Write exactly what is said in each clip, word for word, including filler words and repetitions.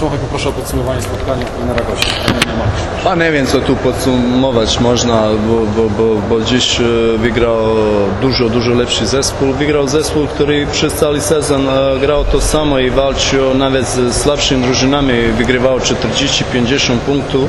Trochę poproszę o podsumowanie spotkania trenera gości. A nie wiem, co tu podsumować można, bo, bo, bo, bo dziś wygrał dużo, dużo lepszy zespół. Wygrał zespół, który przez cały sezon grał to samo i walczył nawet z słabszymi drużynami. Wygrywał czterdzieści pięćdziesiąt punktów.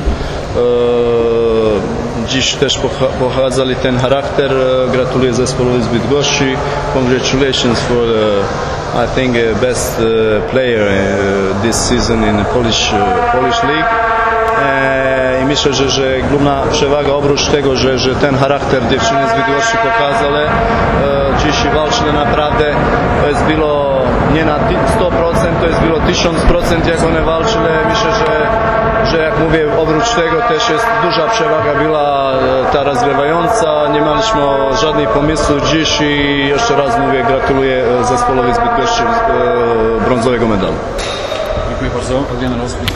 Dziś też pokazali ten charakter. Gratuluję zespołowi z Bydgoszczy. Congratulations for the, I think uh, best uh, player uh, this season in the Polish, uh, Polish League. I myślę, że, że główna przewaga oprócz tego, że, że ten charakter dziewczyny z Bydgoszczy pokazali, e, dziś walczyli naprawdę, to jest było nie na sto procent, to jest było tysiąc procent jak one walczyli. Myślę, że, że jak mówię, oprócz tego też jest duża przewaga była ta rozgrywająca, nie mieliśmy żadnych pomysłów dziś i jeszcze raz mówię, gratuluję zespołowi z Bydgoszczy e, brązowego medalu. Dziękuję bardzo. Adriana Rozwój.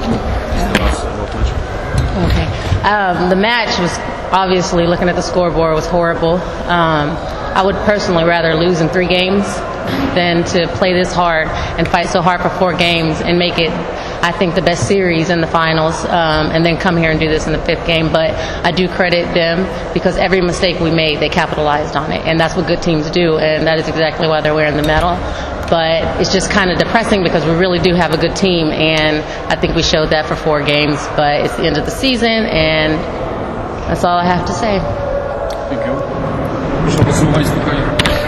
Okay. Um, the match was obviously, looking at the scoreboard, was horrible. Um, I would personally rather lose in three games than to play this hard and fight so hard for four games and make it, I think, the best series in the finals, um, and then come here and do this in the fifth game. But I do credit them because every mistake we made, they capitalized on it, and that's what good teams do, and that is exactly why they're wearing the medal. But it's just kind of depressing because we really do have a good team, and I think we showed that for four games. But it's the end of the season, and that's all I have to say. Thank you. Proszę o podsumowanie spotkania.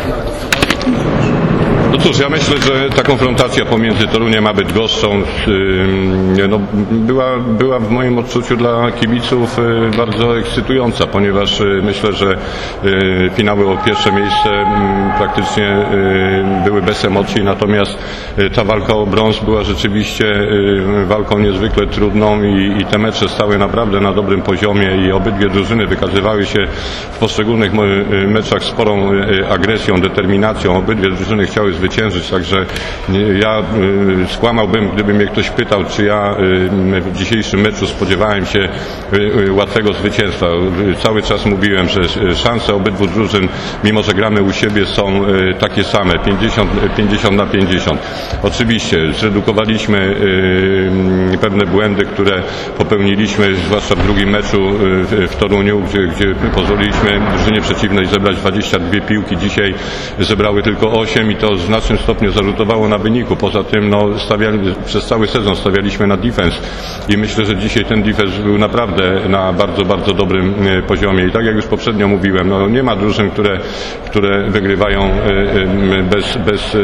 No cóż, ja myślę, że ta konfrontacja pomiędzy Toruniem a Bydgoszczą no, była, była w moim odczuciu dla kibiców bardzo ekscytująca, ponieważ myślę, że finały o pierwsze miejsce praktycznie były bez emocji, natomiast ta walka o brąz była rzeczywiście walką niezwykle trudną i, i te mecze stały naprawdę na dobrym poziomie i obydwie drużyny wykazywały się w poszczególnych meczach sporą agresją, determinacją. Obydwie drużyny chciały zwyciężyć, także ja skłamałbym, gdyby mnie ktoś pytał, czy ja w dzisiejszym meczu spodziewałem się łatwego zwycięstwa. Cały czas mówiłem, że szanse obydwu drużyn, mimo że gramy u siebie, są takie same, pięćdziesiąt na pięćdziesiąt. Oczywiście zredukowaliśmy pewne błędy, które popełniliśmy, zwłaszcza w drugim meczu w Toruniu, gdzie, gdzie pozwoliliśmy drużynie przeciwnej zebrać dwadzieścia dwie piłki. Dzisiaj zebrały tylko osiem i to w znacznym stopniu zarzutowało na wyniku. Poza tym no, stawiali, przez cały sezon stawialiśmy na defense i myślę, że dzisiaj ten defense był naprawdę na bardzo, bardzo dobrym poziomie. I tak jak już poprzednio mówiłem, no, nie ma drużyn, które, które wygrywają bez, bez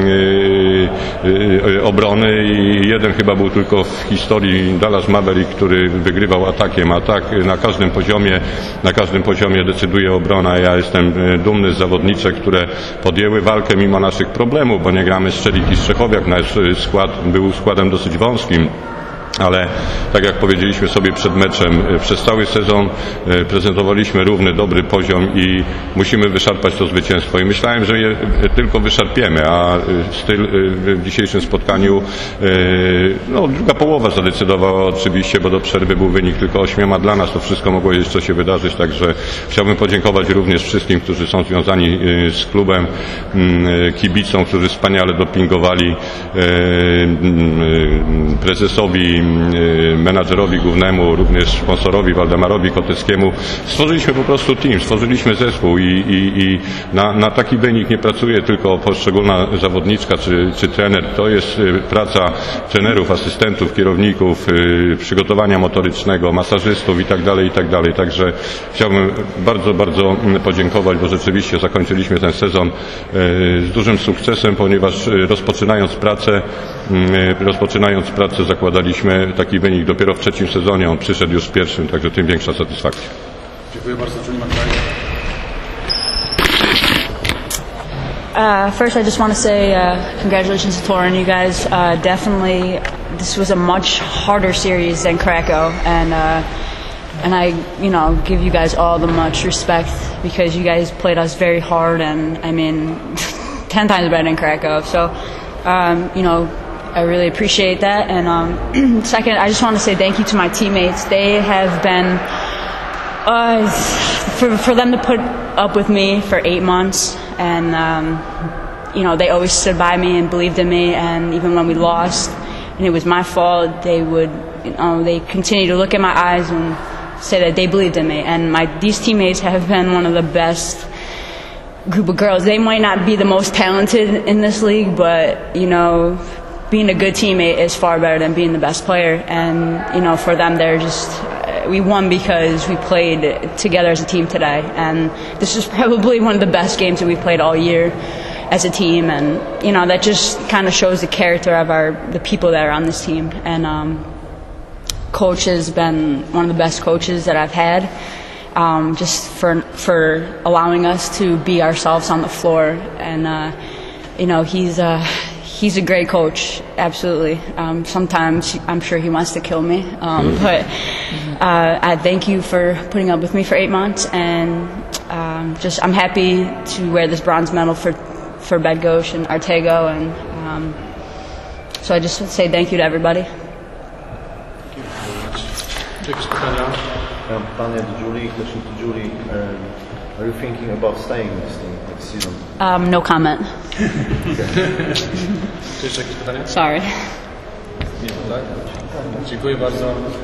obrony i jeden chyba był tylko w historii Dallas Maverick, który wygrywał atakiem, a tak na każdym poziomie, na każdym poziomie decyduje obrona. Ja jestem dumny z zawodniczek, które podjęły walkę mimo naszych problemów, bo nie gramy z Czelik i Strzechowiak. Nasz skład był składem dosyć wąskim. Ale tak jak powiedzieliśmy sobie przed meczem, przez cały sezon prezentowaliśmy równy, dobry poziom i musimy wyszarpać to zwycięstwo. I myślałem, że je tylko wyszarpiemy, a styl w dzisiejszym spotkaniu, no druga połowa zadecydowała oczywiście, bo do przerwy był wynik tylko ośmioma. Dla nas to wszystko mogło jeszcze się wydarzyć, także chciałbym podziękować również wszystkim, którzy są związani z klubem, kibicom, którzy wspaniale dopingowali, prezesowi, menadżerowi głównemu, również sponsorowi Waldemarowi Koteckiemu. Stworzyliśmy po prostu team, stworzyliśmy zespół i, i, i na, na taki wynik nie pracuje tylko poszczególna zawodniczka czy, czy trener. To jest praca trenerów, asystentów, kierowników, przygotowania motorycznego, masażystów i tak dalej, i tak dalej. Także chciałbym bardzo, bardzo podziękować, bo rzeczywiście zakończyliśmy ten sezon z dużym sukcesem, ponieważ rozpoczynając pracę, rozpoczynając pracę zakładaliśmy taki wynik dopiero w trzecim sezonie, on przyszedł już w pierwszym, także tym większa satysfakcja. Dziękuję bardzo, Julie McBride. Uh, first, I just want to say uh, congratulations to Torun. You guys uh, definitely, this was a much harder series than Krakow, and uh, and I, you know, give you guys all the much respect because you guys played us very hard, and I mean, ten times better than Krakow. So, um, you know, I really appreciate that. And um, second, I just want to say thank you to my teammates. They have been, uh, for, for them to put up with me for eight months. And, um, you know, they always stood by me and believed in me. And even when we lost, you and it was my fault, they would, you know, they continue to look at my eyes and say that they believed in me. And my these teammates have been one of the best group of girls. They might not be the most talented in this league, but you know, being a good teammate is far better than being the best player. And you know, for them, they're just uh, we won because we played together as a team today. And this is probably one of the best games that we've played all year as a team. And you know, that just kind of shows the character of our the people that are on this team. And um, coach has been one of the best coaches that I've had. Um, just for for allowing us to be ourselves on the floor, and uh, you know, he's uh, he's a great coach, absolutely. Um, sometimes I'm sure he wants to kill me, um, but uh, I thank you for putting up with me for eight months, and um, just I'm happy to wear this bronze medal for for Bydgoszcz and Artego, and um, so I just want to say thank you to everybody. Jakieś pytania? Um, Panie do Julie, question to Julie. Um, are you thinking about staying in this team next season? Um, no comment. Czy jeszcze jakieś pytania? Sorry. Nie, tak? Dziękuję bardzo.